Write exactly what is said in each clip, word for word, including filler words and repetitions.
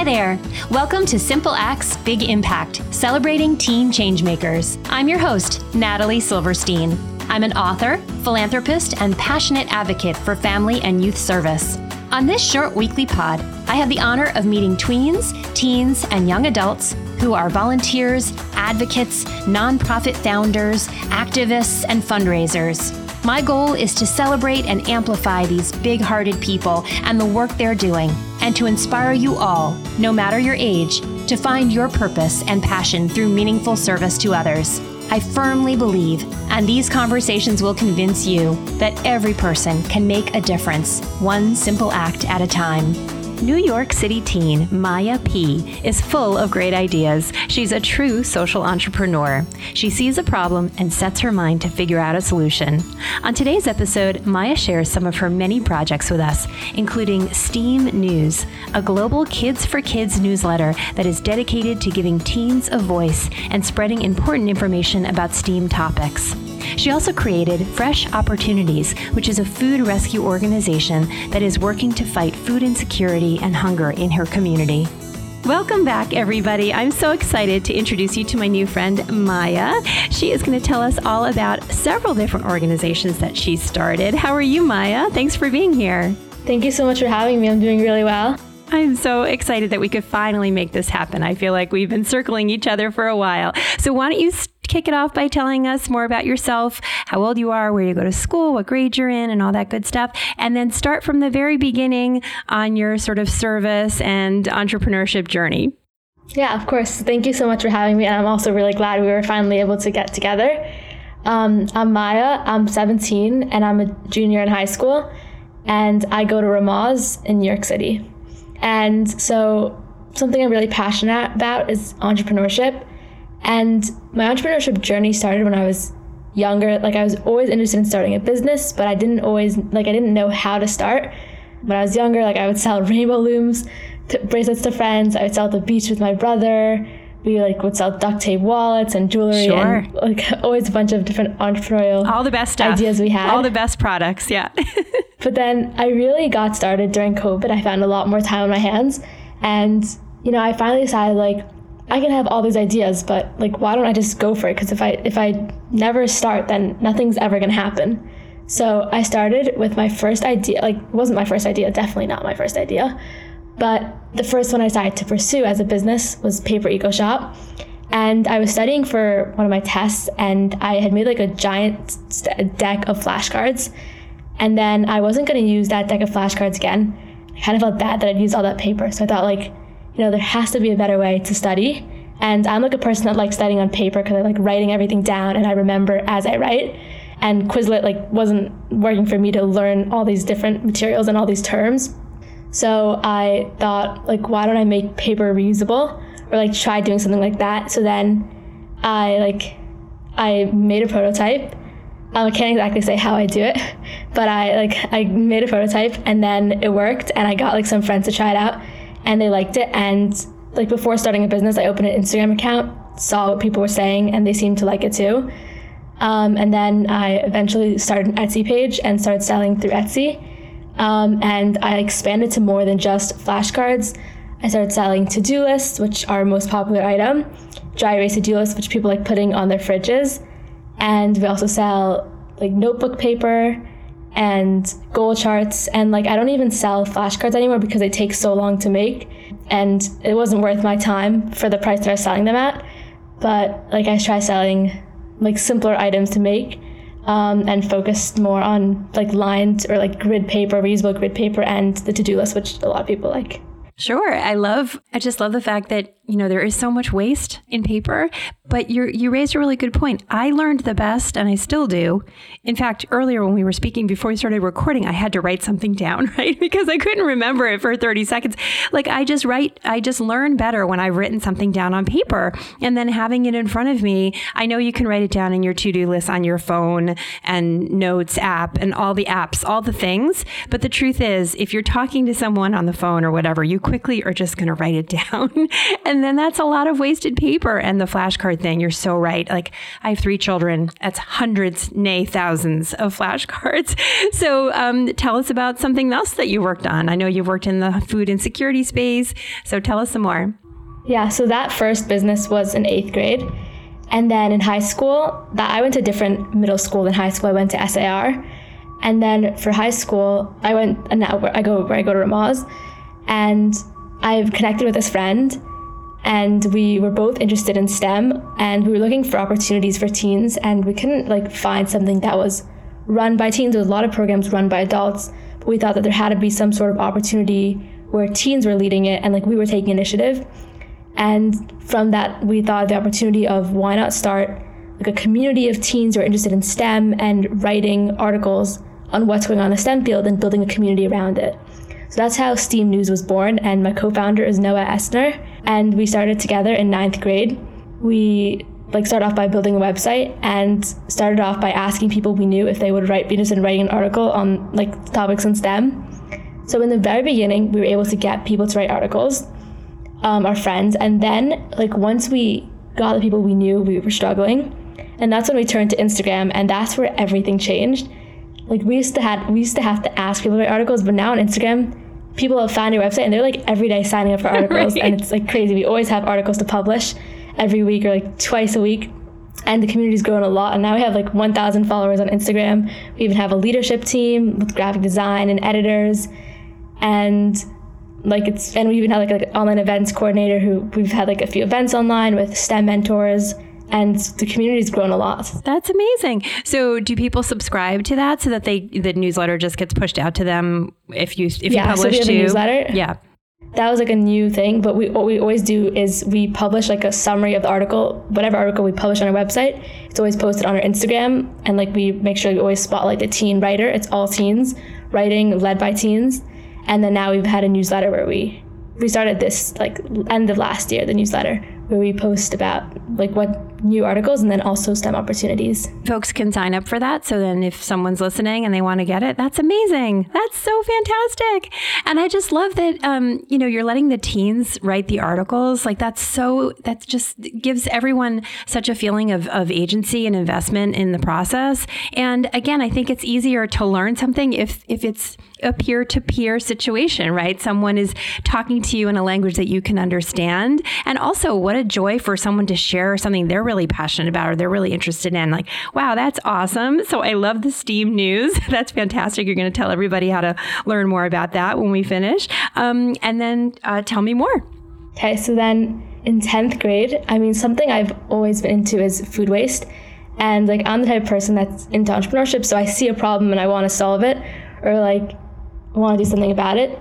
there. Welcome to Simple Acts, Big Impact, celebrating teen changemakers. I'm your host, Natalie Silverstein. I'm an author, philanthropist, and passionate advocate for family and youth service. On this short weekly pod, I have the honor of meeting tweens, teens, and young adults who are volunteers, advocates, nonprofit founders, activists, and fundraisers. My goal is to celebrate and amplify these big-hearted people and the work they're doing, and to inspire you all, no matter your age, to find your purpose and passion through meaningful service to others. I firmly believe, and these conversations will convince you, that every person can make a difference, one simple act at a time. New York City teen Maya P. is full of great ideas. She's a true social entrepreneur. She sees a problem and sets her mind to figure out a solution. On today's episode, Maya shares some of her many projects with us, including STEAM News, a global Kids for Kids newsletter that is dedicated to giving teens a voice and spreading important information about STEAM topics. She also created Fresh Opportunities, which is a food rescue organization that is working to fight food insecurity and hunger in her community. Welcome back, everybody. I'm so excited to introduce you to my new friend, Maya. She is going to tell us all about several different organizations that she started. How are you, Maya? Thanks for being here. Thank you so much for having me. I'm doing really well. I'm so excited that we could finally make this happen. I feel like we've been circling each other for a while. So why don't you kick it off by telling us more about yourself, how old you are, where you go to school, what grade you're in, and all that good stuff. And then start from the very beginning on your sort of service and entrepreneurship journey. Yeah, of course. Thank you so much for having me. And I'm also really glad we were finally able to get together. Um, I'm Maya. I'm seventeen, and I'm a junior in high school. And I go to Ramaz in New York City. And so something I'm really passionate about is entrepreneurship. And my entrepreneurship journey started when I was younger. Like, I was always interested in starting a business, but I didn't always, like, I didn't know how to start. When I was younger, like, I would sell rainbow looms, to, bracelets to friends. I would sell at the beach with my brother. We, like, would sell duct tape wallets and jewelry. Sure. And, like, always a bunch of different entrepreneurial all the best stuff. Ideas we had. All the best products, yeah. But then I really got started during COVID. I found a lot more time on my hands. And, you know, I finally decided, like, I can have all these ideas, but, like, why don't I just go for it? Because if I if I never start, then nothing's ever going to happen. So I started with my first idea. Like, it wasn't my first idea, definitely not my first idea. But the first one I decided to pursue as a business was Paper Eco Shop. And I was studying for one of my tests, and I had made, like, a giant st- deck of flashcards. And then I wasn't going to use that deck of flashcards again. I kind of felt bad that I'd used all that paper. So I thought, like, you know, there has to be a better way to study. And I'm like a person that likes studying on paper because I like writing everything down and I remember as I write. And Quizlet like wasn't working for me to learn all these different materials and all these terms. So I thought, like, why don't I make paper reusable, or like try doing something like that? So then I like I made a prototype. Um, I can't exactly say how I do it, but I like I made a prototype and then it worked, and I got like some friends to try it out. And they liked it. And like before starting a business, I opened an Instagram account, saw what people were saying, and they seemed to like it too. Um, and then I eventually started an Etsy page and started selling through Etsy. Um, and I expanded to more than just flashcards. I started selling to-do lists, which are our most popular item, dry erase to-do lists, which people like putting on their fridges. And we also sell like notebook paper and goal charts, and like I don't even sell flashcards anymore because they take so long to make, and it wasn't worth my time for the price that I was selling them at. But like I try selling like simpler items to make, um, and focused more on like lined or like grid paper, reusable grid paper, and the to-do list, which a lot of people like. Sure. I love, I just love the fact that, you know, there is so much waste in paper, but you you raised a really good point. I learned the best, and I still do. In fact, earlier when we were speaking, before we started recording, I had to write something down, right? Because I couldn't remember it for thirty seconds. Like I just write, I just learn better when I've written something down on paper, and then having it in front of me. I know you can write it down in your to-do list on your phone and notes app and all the apps, all the things. But the truth is, if you're talking to someone on the phone or whatever, you quickly are just going to write it down. And then that's a lot of wasted paper. And the flashcard thing, you're so right. Like I have three children. That's hundreds, nay, thousands of flashcards. So um, tell us about something else that you worked on. I know you've worked in the food insecurity space. So tell us some more. Yeah, so that first business was in eighth grade. And then in high school, that I went to a different middle school than high school. I went to S A R. And then for high school, I went, and now I go where I go to Ramaz. And I've connected with this friend, and we were both interested in STEM, and we were looking for opportunities for teens, and we couldn't like find something that was run by teens. There was a lot of programs run by adults, but we thought that there had to be some sort of opportunity where teens were leading it and like we were taking initiative. And from that, we thought the opportunity of why not start like a community of teens who are interested in STEM and writing articles on what's going on in the STEM field and building a community around it. So that's how STEAM News was born, and my co-founder is Noah Estner, and we started together in ninth grade. We like started off by building a website and started off by asking people we knew if they would write, be interested in writing an article on like topics in STEM. So in the very beginning, we were able to get people to write articles. Um, our friends, and then like once we got the people we knew, we were struggling, and that's when we turned to Instagram, and that's where everything changed. Like we used to have we used to have to ask people to write articles, but now on Instagram, people have found our website and they're like every day signing up for articles, right. And it's like crazy. We always have articles to publish every week or like twice a week, and the community's grown a lot. And now we have like one thousand followers on Instagram. We even have a leadership team with graphic design and editors, and like it's and we even have like an online events coordinator who we've had like a few events online with STEM mentors, and the community's grown a lot. That's amazing. So do people subscribe to that so that they the newsletter just gets pushed out to them if you if yeah, you publish so we have to a newsletter. Yeah. That was like a new thing, but we what we always do is we publish like a summary of the article, whatever article we publish on our website. It's always posted on our Instagram, and like we make sure we always spotlight the teen writer. It's all teens writing, led by teens. And then now we've had a newsletter where we we started this like end of last year, the newsletter, where we post about like what new articles and then also STEM opportunities. Folks can sign up for that. So then if someone's listening and they want to get it, that's amazing. That's so fantastic. And I just love that, um, you know, you're letting the teens write the articles. Like that's so, that just gives everyone such a feeling of, of agency and investment in the process. And again, I think it's easier to learn something if, if it's a peer-to-peer situation, right? Someone is talking to you in a language that you can understand. And also what a joy for someone to share something they're really passionate about or they're really interested in. Like, wow, that's awesome. So I love the STEAM News. That's fantastic. You're going to tell everybody how to learn more about that when we finish. Um, and then uh, tell me more. Okay, so then in tenth grade, I mean, something I've always been into is food waste. And like, I'm the type of person that's into entrepreneurship. So I see a problem and I want to solve it, or like want to do something about it.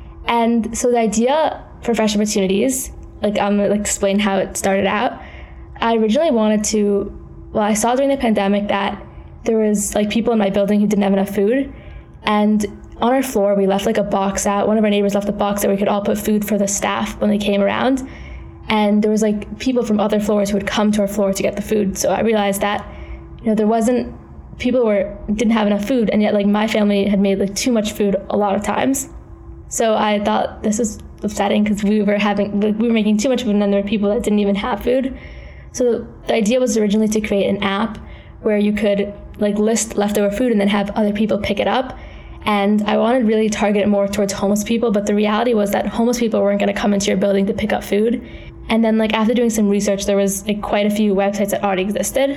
And so the idea for Fresh Opportunities, like I'm gonna like explain how it started out. I originally wanted to, well, I saw during the pandemic that there was like people in my building who didn't have enough food. And on our floor, we left like a box out. One of our neighbors left a box that we could all put food for the staff when they came around. And there was like people from other floors who would come to our floor to get the food. So I realized that, you know, there wasn't, people were didn't have enough food, and yet like my family had made like too much food a lot of times. So I thought this is upsetting because we were having like, we were making too much food, and then there were people that didn't even have food. So the idea was originally to create an app where you could like list leftover food and then have other people pick it up. And I wanted to really target it more towards homeless people, but the reality was that homeless people weren't going to come into your building to pick up food. And then like after doing some research, there was like quite a few websites that already existed.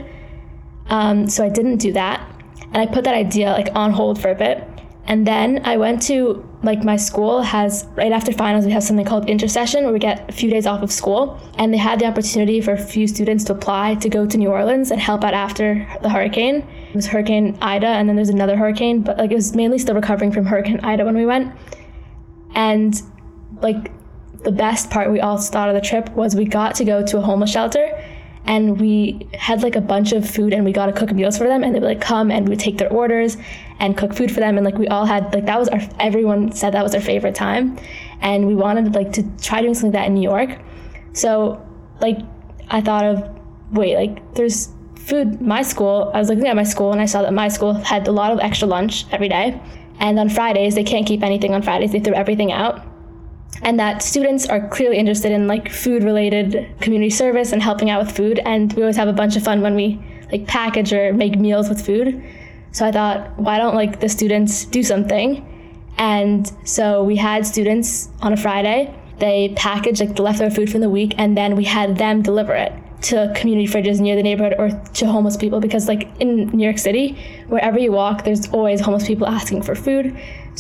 Um, so I didn't do that. And I put that idea like on hold for a bit. And then I went to, like my school has, right after finals, we have something called Intersession where we get a few days off of school. And they had the opportunity for a few students to apply to go to New Orleans and help out after the hurricane. It was Hurricane Ida, and then there's another hurricane, but like it was mainly still recovering from Hurricane Ida when we went. And like the best part we all thought of the trip was we got to go to a homeless shelter. And we had like a bunch of food, and we got to cook meals for them, and they would like come and we would take their orders and cook food for them. And like we all had like that was our everyone said that was their favorite time, and we wanted like to try doing something like that in New York. So like I thought of wait like there's food. My school, I was looking at my school and I saw that my school had a lot of extra lunch every day, and on Fridays they can't keep anything on Fridays. They threw everything out. and that students are clearly interested in like food related community service and helping out with food. And we always have a bunch of fun when we like package or make meals with food. So I thought, why don't like the students do something? And so we had students on a Friday, they packaged like the leftover food from the week, and then we had them deliver it to community fridges near the neighborhood or to homeless people, because like in New York City, wherever you walk, there's always homeless people asking for food.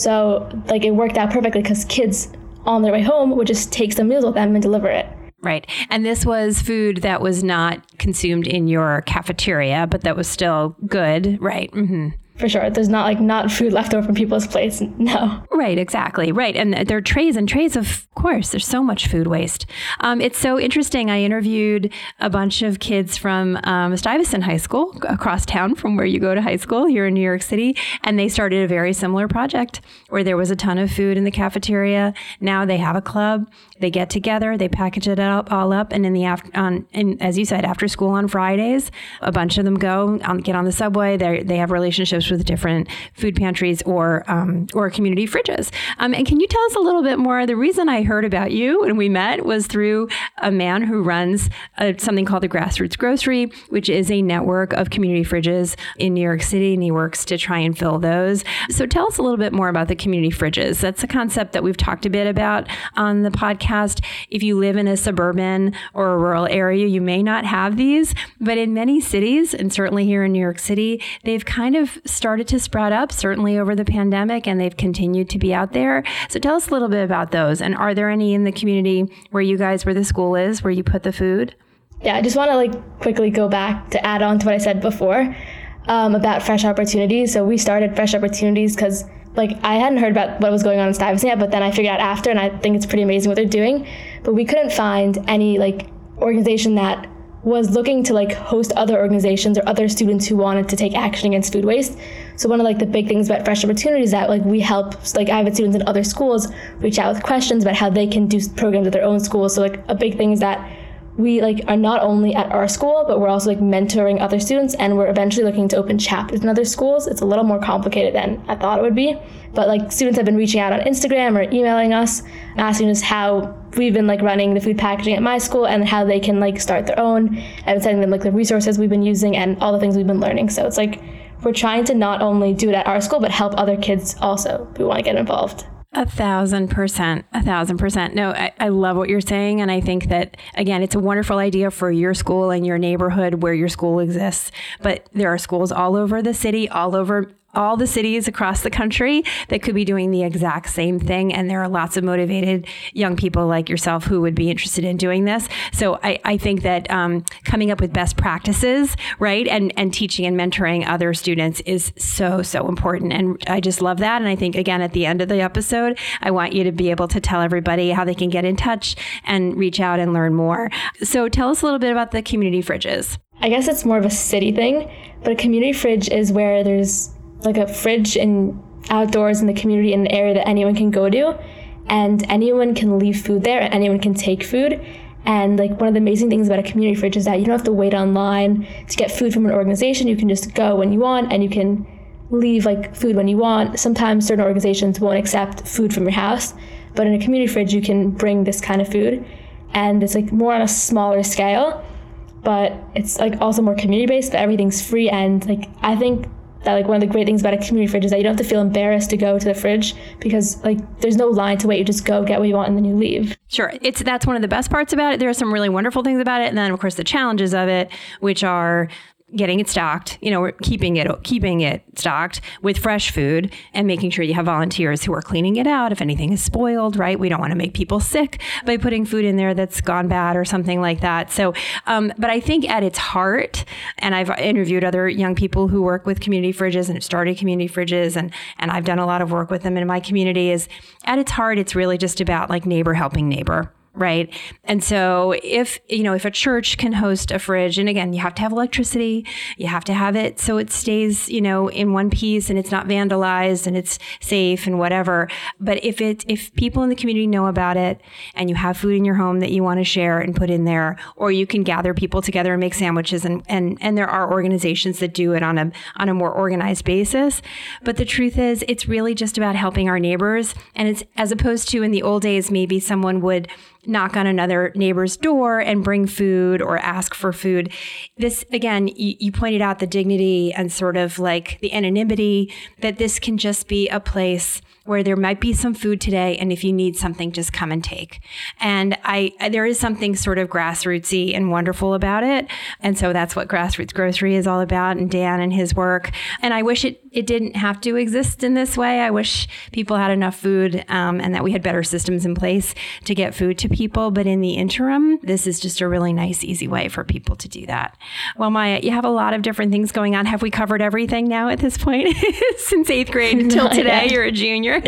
So like it worked out perfectly because kids on their way home would just take some meals with them and deliver it. Right. And this was food that was not consumed in your cafeteria, but that was still good, right? Mm-hmm. For sure. There's not like not food left over from people's plates. No. Right. Exactly. Right. And there are trays and trays, of course. There's so much food waste. Um, it's so interesting. I interviewed a bunch of kids from um, Stuyvesant High School across town from where you go to high school here in New York City. And they started a very similar project where there was a ton of food in the cafeteria. Now they have a club. They get together, they package it up, all up, and in the after, on, and as you said, after school on Fridays, a bunch of them go on, get on the subway. They they have relationships with different food pantries or um, or community fridges. Um, and can you tell us a little bit more? The reason I heard about you and we met was through a man who runs a, something called the Grassroots Grocery, which is a network of community fridges in New York City, and he works to try and fill those. So tell us a little bit more about the community fridges. That's a concept that we've talked a bit about on the podcast. If you live in a suburban or a rural area, you may not have these, but in many cities, and certainly here in New York City, they've kind of started to sprout up, certainly over the pandemic, and they've continued to be out there. So tell us a little bit about those. And are there any in the community where you guys, where the school is, where you put the food? Yeah, I just want to like quickly go back to add on to what I said before um, about Fresh Opportunities. So we started Fresh Opportunities because like I hadn't heard about what was going on in Stuyvesant yet, but then I figured out after, and I think it's pretty amazing what they're doing. But we couldn't find any like organization that was looking to like host other organizations or other students who wanted to take action against food waste. So one of like the big things about Fresh Opportunities is that like we help like I have students in other schools reach out with questions about how they can do programs at their own schools. So like a big thing is that we like are not only at our school, but we're also like mentoring other students, and we're eventually looking to open chapters in other schools. It's a little more complicated than I thought it would be, but like students have been reaching out on Instagram or emailing us, asking us how we've been like running the food packaging at my school and how they can like start their own, and sending them like the resources we've been using and all the things we've been learning. So it's like we're trying to not only do it at our school, but help other kids also who want to get involved. A thousand percent, a thousand percent. No, I, I love what you're saying. And I think that, again, it's a wonderful idea for your school and your neighborhood where your school exists. But there are schools all over the city, all over all the cities across the country that could be doing the exact same thing. And there are lots of motivated young people like yourself who would be interested in doing this. So I, I think that um, coming up with best practices, right, and, and teaching and mentoring other students is so, so important. And I just love that. And I think, again, at the end of the episode, I want you to be able to tell everybody how they can get in touch and reach out and learn more. So tell us a little bit about the community fridges. I guess it's more of a city thing, but a community fridge is where there's like a fridge in outdoors in the community in an area that anyone can go to, and anyone can leave food there and anyone can take food. And like one of the amazing things about a community fridge is that you don't have to wait online to get food from an organization. You can just go when you want and you can leave like food when you want. Sometimes certain organizations won't accept food from your house, but in a community fridge you can bring this kind of food, and it's like more on a smaller scale, but it's like also more community based, but everything's free. And like I think that like one of the great things about a community fridge is that you don't have to feel embarrassed to go to the fridge, because like there's no line to wait. You just go get what you want and then you leave. Sure. It's that's one of the best parts about it. There are some really wonderful things about it. And then of course the challenges of it, which are getting it stocked, you know, keeping it keeping it stocked with fresh food and making sure you have volunteers who are cleaning it out if anything is spoiled, right? We don't want to make people sick by putting food in there that's gone bad or something like that. So, um, but I think at its heart, and I've interviewed other young people who work with community fridges and have started community fridges, and, and I've done a lot of work with them in my community, is at its heart, it's really just about like neighbor helping neighbor. right? And so if, you know, if a church can host a fridge, and again, you have to have electricity, you have to have it so it stays, you know, in one piece and it's not vandalized and it's safe and whatever. But if it, if people in the community know about it and you have food in your home that you want to share and put in there, or you can gather people together and make sandwiches, and, and, and there are organizations that do it on a, on a more organized basis. But the truth is, it's really just about helping our neighbors. And it's, as opposed to in the old days, maybe someone would knock on another neighbor's door and bring food or ask for food. This, again, you, you pointed out the dignity and sort of like the anonymity, that this can just be a place where there might be some food today, and if you need something, just come and take. And I, I there is something sort of grassrootsy and wonderful about it. And so that's what Grassroots Grocery is all about, and Dan and his work. And I wish it, it didn't have to exist in this way. I wish people had enough food um, and that we had better systems in place to get food to people. But in the interim, this is just a really nice, easy way for people to do that. Well, Maya, you have a lot of different things going on. Have we covered everything now at this point? Since eighth grade until today, yet. You're a junior.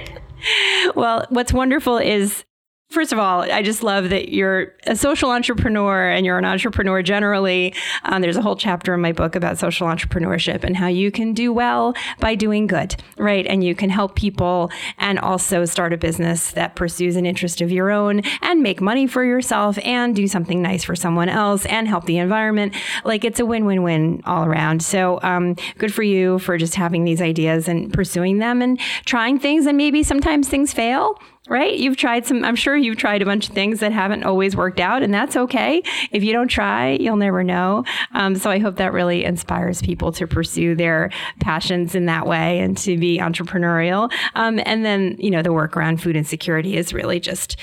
Well, what's wonderful is, first of all, I just love that you're a social entrepreneur and you're an entrepreneur generally. Um, there's a whole chapter in my book about social entrepreneurship and how you can do well by doing good, right? And you can help people and also start a business that pursues an interest of your own and make money for yourself and do something nice for someone else and help the environment. Like, it's a win-win-win all around. So um, good for you for just having these ideas and pursuing them and trying things. And maybe sometimes things fail. Right? You've tried some, I'm sure you've tried a bunch of things that haven't always worked out, and that's okay. If you don't try, you'll never know. Um, so I hope that really inspires people to pursue their passions in that way and to be entrepreneurial. Um, and then, you know, the work around food insecurity is really just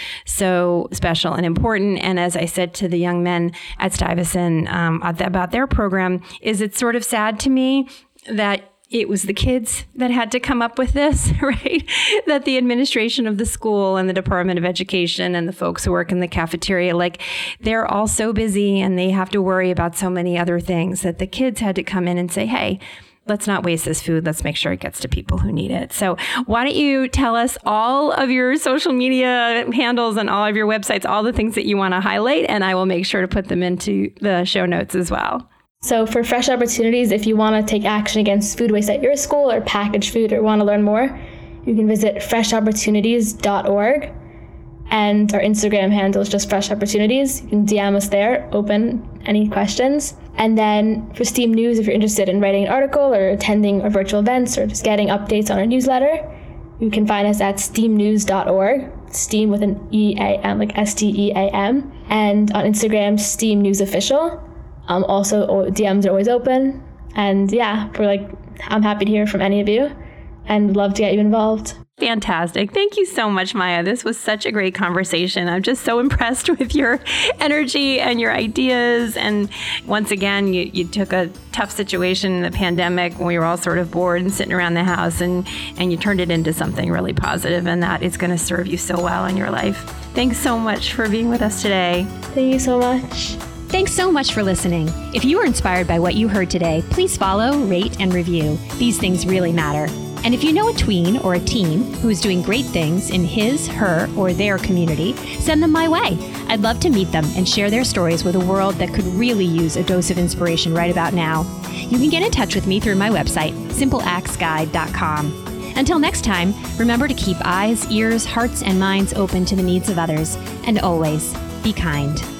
so special and important. And as I said to the young men at Stuyvesant um, about their program, is it's sort of sad to me that it was the kids that had to come up with this, right? That the administration of the school and the Department of Education and the folks who work in the cafeteria, like, they're all so busy and they have to worry about so many other things that the kids had to come in and say, hey, let's not waste this food. Let's make sure it gets to people who need it. So why don't you tell us all of your social media handles and all of your websites, all the things that you want to highlight, and I will make sure to put them into the show notes as well. So for Fresh Opportunities, if you want to take action against food waste at your school or packaged food or want to learn more, you can visit fresh opportunities dot org. And our Instagram handle is just Fresh Opportunities. You can D M us there, open any questions. And then for STEAM News, if you're interested in writing an article or attending our virtual events or just getting updates on our newsletter, you can find us at steam news dot org. STEAM with an E A M, like S T E A M. And on Instagram, STEAM News Official. Um, also, D Ms are always open. And yeah, we're like, I'm happy to hear from any of you and love to get you involved. Fantastic. Thank you so much, Maya. This was such a great conversation. I'm just so impressed with your energy and your ideas. And once again, you, you took a tough situation in the pandemic when we were all sort of bored and sitting around the house, and, and you turned it into something really positive, and that is going to serve you so well in your life. Thanks so much for being with us today. Thank you so much. Thanks so much for listening. If you were inspired by what you heard today, please follow, rate, and review. These things really matter. And if you know a tween or a teen who is doing great things in his, her, or their community, send them my way. I'd love to meet them and share their stories with a world that could really use a dose of inspiration right about now. You can get in touch with me through my website, simple acts guide dot com. Until next time, remember to keep eyes, ears, hearts, and minds open to the needs of others. And always, be kind.